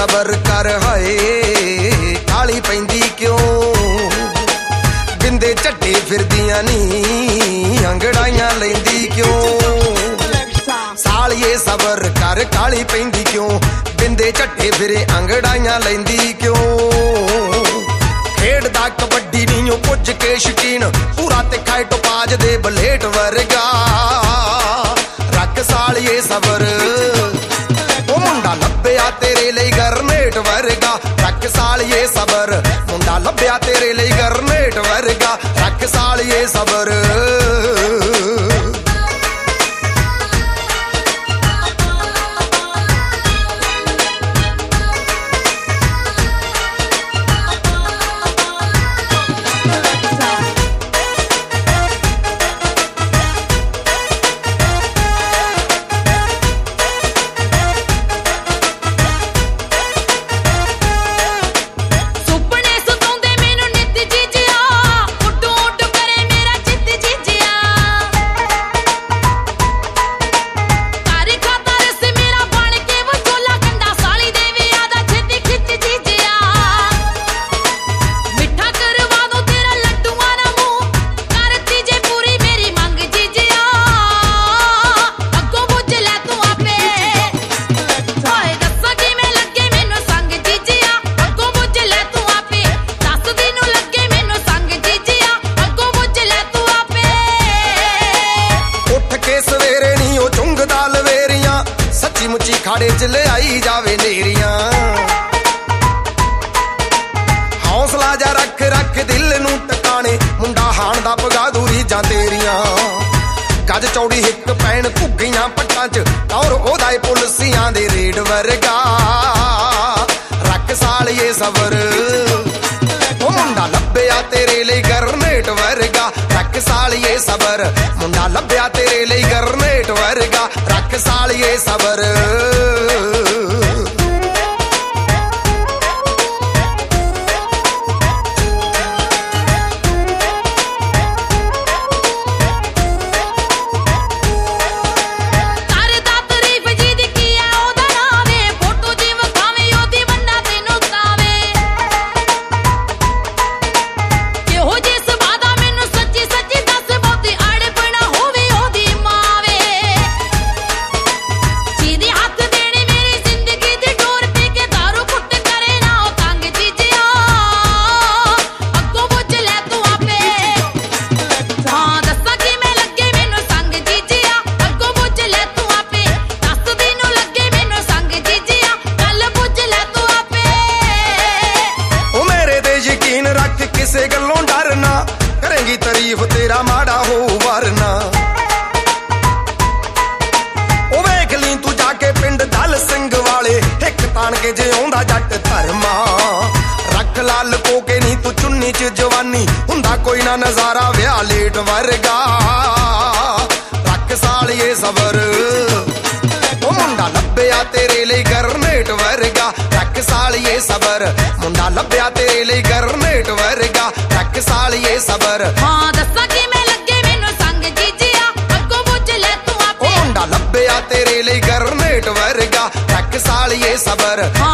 सबर कर हाय काली पैंदी क्यों बिंदे झट्टे फिरदियां नी अंगड़ाइयां लैंदी क्यों सालिए सबर कर काली पैंदी क्यों बिंदे झट्टे फिरे अंगड़ाइयां लैंदी क्यों खेडदा कबड्डी नीओ पुज के शकीन पूरा ते खाए टोपाज दे बलेट वर्गा रख सालिए सबर ओ मुंडा लभ्या तेरे लई गरनेट वर्गा रख सालिए सबर मुंडा लभ्या तेरे लई गरनेट वर्गा रख सालिए सबर मुची खाड़े च ले आई जावे नेरियां हौसला जा रख रख दिल नू टकाने मुंडा हाण दा बगादूरी जां तेरियां गज चौड़ी हिक पैण घुग्गियां पट्टां च और ओदा पुलसियां दे रेड वर्गा रख सालिए सबर ओ मुंडा लभ्या तेरे लई गरनेट वर्गा रख सालिए सबर मुंडा लभ्या तेरे लई गरनेट वर्गा रख सालिए सबर किसे गल्लों डरना करेंगी तारीफ तेरा माड़ा हो वरना ओ वेख ली तू जाके पिंड दल सिंह वाले हिक तान के जे आउंदा जट धर्मा रख लाल को के नी तू चुन्नी च जवानी हुंदा कोई ना नजारा व्याह लेट वर्गा रख सालिए सबर ओ मुंडा लभ्या तेरे लई गरनेट वर्गा रख सालिए सबर मुंडा लभ्या तेरे लई गरनेट वर्गा रख सालिए सबर हां दस्सा कि मैं लगे मैनू संग जीजिया अग्गों बुझ ले तू आपे ओ मुंडा लभ्या तेरे लई गरनेट वर्गा रख सालिए सबर